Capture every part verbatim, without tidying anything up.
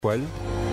Coelho.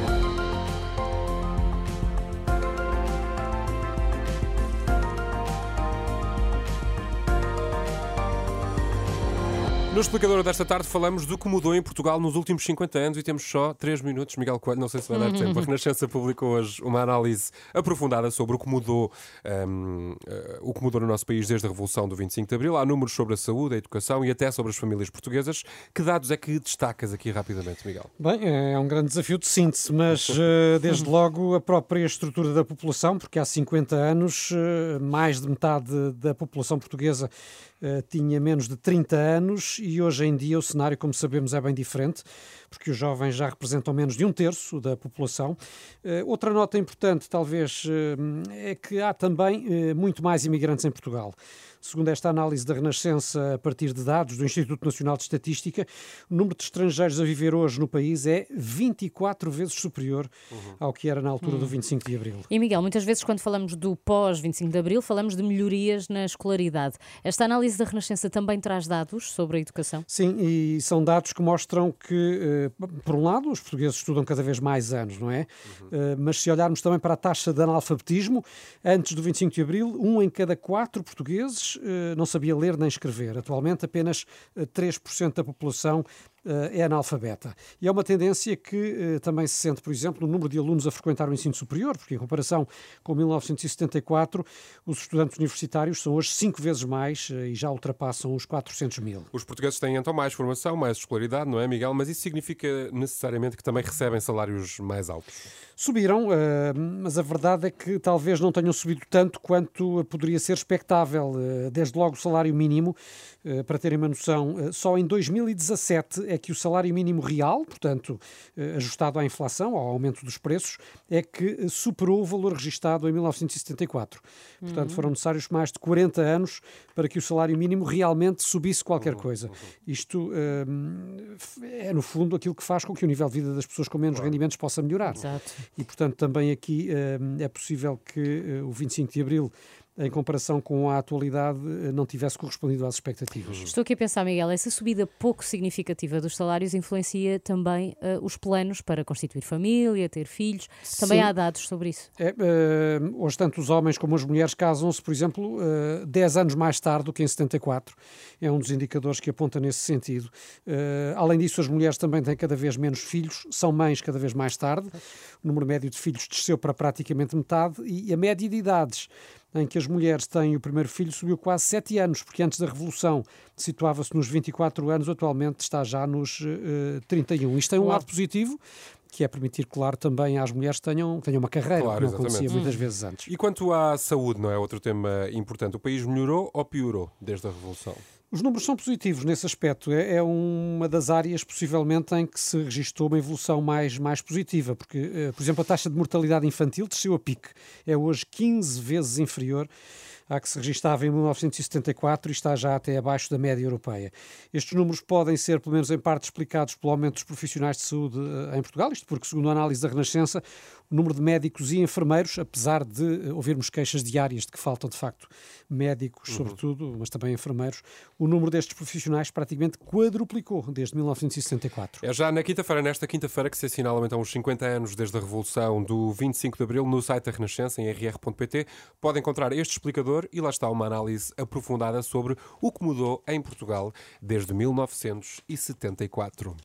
No explicador desta tarde falamos do que mudou em Portugal nos últimos cinquenta anos e temos só três minutos. Miguel Coelho, não sei se vai dar tempo. A Renascença publicou hoje uma análise aprofundada sobre o que mudou, um, uh, o que mudou no nosso país desde a Revolução do vinte e cinco de Abril. Há números sobre a saúde, a educação e até sobre as famílias portuguesas. Que dados é que destacas aqui rapidamente, Miguel? Bem, é um grande desafio de síntese, mas uh, desde logo a própria estrutura da população, porque há cinquenta anos uh, mais de metade da população portuguesa Uh, tinha menos de trinta anos e hoje em dia o cenário, como sabemos, é bem diferente, porque os jovens já representam menos de um terço da população. Uh, outra nota importante, talvez, uh, é que há também uh, muito mais imigrantes em Portugal. Segundo esta análise da Renascença, a partir de dados do Instituto Nacional de Estatística, o número de estrangeiros a viver hoje no país é vinte e quatro vezes superior uhum. ao que era na altura uhum. do vinte e cinco de Abril. E Miguel, muitas vezes quando falamos do pós-vinte e cinco de Abril, falamos de melhorias na escolaridade. Esta análise da Renascença também traz dados sobre a educação? Sim, e são dados que mostram que, por um lado, os portugueses estudam cada vez mais anos, não é? Uhum. Mas se olharmos também para a taxa de analfabetismo, antes do vinte e cinco de Abril, um em cada quatro portugueses não sabia ler nem escrever. Atualmente, apenas três por cento da população é analfabeta. E é uma tendência que também se sente, por exemplo, no número de alunos a frequentar o ensino superior, porque em comparação com mil novecentos e setenta e quatro, os estudantes universitários são hoje cinco vezes mais e já ultrapassam os quatrocentos mil. Os portugueses têm então mais formação, mais escolaridade, não é, Miguel? Mas isso significa necessariamente que também recebem salários mais altos? Subiram, mas a verdade é que talvez não tenham subido tanto quanto poderia ser expectável. Desde logo o salário mínimo, para terem uma noção, só em dois mil e dezassete é que o salário mínimo real, portanto, ajustado à inflação, ao aumento dos preços, é que superou o valor registado em mil novecentos e setenta e quatro. Portanto, uhum. foram necessários mais de quarenta anos para que o salário mínimo realmente subisse qualquer uhum. coisa. Uhum. Isto hum, é, no fundo, aquilo que faz com que o nível de vida das pessoas com menos claro. rendimentos possa melhorar. Exato. E, portanto, também aqui hum, é possível que uh, o vinte e cinco de Abril, em comparação com a atualidade, não tivesse correspondido às expectativas. Estou aqui a pensar, Miguel, essa subida pouco significativa dos salários influencia também uh, os planos para constituir família, ter filhos. Também Sim. há dados sobre isso. É, uh, hoje, tanto os homens como as mulheres casam-se, por exemplo, uh, dez anos mais tarde do que em setenta e quatro. É um dos indicadores que aponta nesse sentido. Uh, além disso, as mulheres também têm cada vez menos filhos, são mães cada vez mais tarde. O número médio de filhos desceu para praticamente metade e a média de idades em que as mulheres têm o primeiro filho subiu quase sete anos, porque antes da Revolução situava-se nos vinte e quatro anos, atualmente está já nos uh, trinta e um. Isto tem um lado positivo, que é permitir, claro, também às mulheres que tenham, tenham uma carreira, claro, que não exatamente. acontecia muitas hum. vezes antes. E quanto à saúde, não é outro tema importante? O país melhorou ou piorou desde a Revolução? Os números são positivos nesse aspecto. É, é uma das áreas, possivelmente, em que se registrou uma evolução mais, mais positiva, porque, uh, por exemplo, a taxa de mortalidade infantil desceu a pique. É hoje quinze vezes inferior à que se registava em mil novecentos e setenta e quatro e está já até abaixo da média europeia. Estes números podem ser, pelo menos em parte, explicados pelo aumento dos profissionais de saúde em Portugal, isto porque, segundo a análise da Renascença, o número de médicos e enfermeiros, apesar de ouvirmos queixas diárias de que faltam, de facto, médicos, uhum. sobretudo, mas também enfermeiros, o número destes profissionais praticamente quadruplicou desde mil novecentos e setenta e quatro. É já na quinta-feira, nesta quinta-feira, que se assinalam então os cinquenta anos desde a Revolução do vinte e cinco de Abril, no site da Renascença, em r r ponto p t, pode encontrar este explicador e lá está uma análise aprofundada sobre o que mudou em Portugal desde mil novecentos e setenta e quatro.